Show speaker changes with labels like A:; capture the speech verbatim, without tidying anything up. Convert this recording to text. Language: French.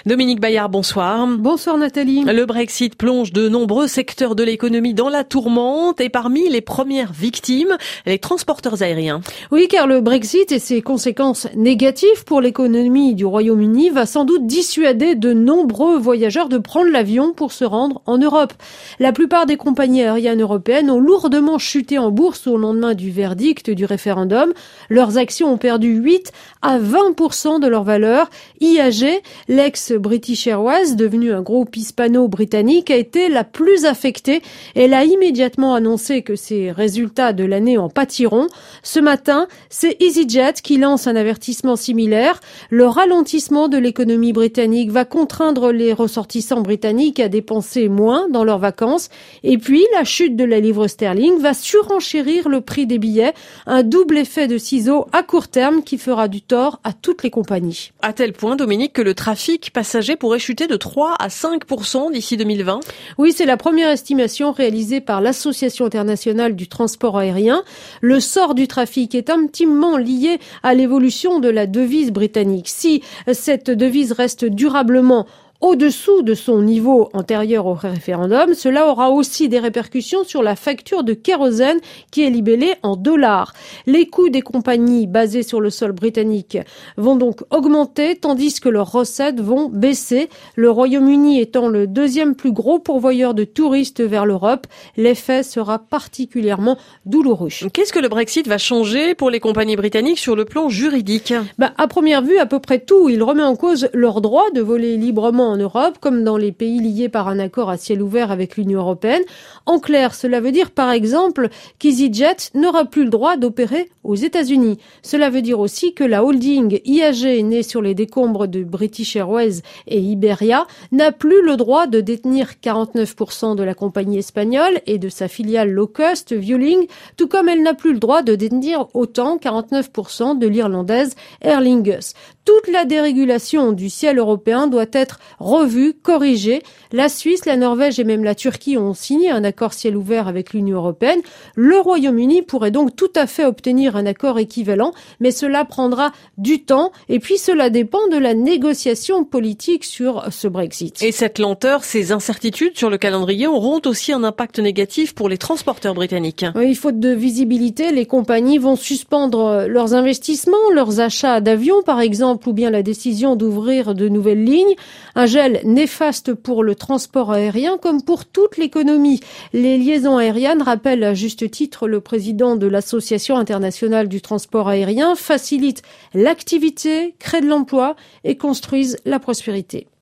A: Dominique Bayard, bonsoir.
B: Bonsoir Nathalie.
A: Le Brexit plonge de nombreux secteurs de l'économie dans la tourmente et parmi les premières victimes, les transporteurs aériens.
B: Oui, car le Brexit et ses conséquences négatives pour l'économie du Royaume-Uni va sans doute dissuader de nombreux voyageurs de prendre l'avion pour se rendre en Europe. La plupart des compagnies aériennes européennes ont lourdement chuté en bourse au lendemain du verdict du référendum. Leurs actions ont perdu huit à vingt pour cent de leur valeur. I A G, l'ex-British Airways, devenu un groupe hispano-britannique, a été la plus affectée. Elle a immédiatement annoncé que ses résultats de l'année en pâtiront. Ce matin, c'est EasyJet qui lance un avertissement similaire. Le ralentissement de l'économie britannique va contraindre les ressortissants britanniques à dépenser moins dans leurs vacances. Et puis, la chute de la livre sterling va surenchérir le prix des billets. Un double effet de ciseaux à court terme qui fera du tort à toutes les compagnies.
A: À tel point, Dominique, que le trafic passager pourrait chuter de trois à cinq pour cent d'ici deux mille vingt.
B: Oui, c'est la première estimation réalisée par l'Association internationale du transport aérien. Le sort du trafic est intimement lié à l'évolution de la devise britannique. Si cette devise reste durablement au-dessous de son niveau antérieur au référendum, cela aura aussi des répercussions sur la facture de kérosène qui est libellée en dollars. Les coûts des compagnies basées sur le sol britannique vont donc augmenter tandis que leurs recettes vont baisser. Le Royaume-Uni étant le deuxième plus gros pourvoyeur de touristes vers l'Europe, l'effet sera particulièrement douloureux.
A: Qu'est-ce que le Brexit va changer pour les compagnies britanniques sur le plan juridique ?
B: Bah, à première vue, à peu près tout. Il remet en cause leur droit de voler librement en Europe, comme dans les pays liés par un accord à ciel ouvert avec l'Union européenne. En clair, cela veut dire par exemple qu'EasyJet n'aura plus le droit d'opérer aux États-Unis. Cela veut dire aussi que la holding I A G, née sur les décombres de British Airways et Iberia, n'a plus le droit de détenir quarante-neuf pour cent de la compagnie espagnole et de sa filiale low cost Vueling, tout comme elle n'a plus le droit de détenir autant quarante-neuf pour cent de l'irlandaise Aer Lingus. Toute la dérégulation du ciel européen doit être revue, corrigée. La Suisse, la Norvège et même la Turquie ont signé un accord ciel ouvert avec l'Union européenne. Le Royaume-Uni pourrait donc tout à fait obtenir un accord équivalent, mais cela prendra du temps et puis cela dépend de la négociation politique sur ce Brexit.
A: Et cette lenteur, ces incertitudes sur le calendrier auront aussi un impact négatif pour les transporteurs britanniques.
B: Oui, faute de visibilité, les compagnies vont suspendre leurs investissements, leurs achats d'avions par exemple, ou bien la décision d'ouvrir de nouvelles lignes. Un gel néfaste pour le transport aérien comme pour toute l'économie. Les liaisons aériennes, rappelle à juste titre le président de l'Association internationale du transport aérien, facilitent l'activité, créent de l'emploi et construisent la prospérité.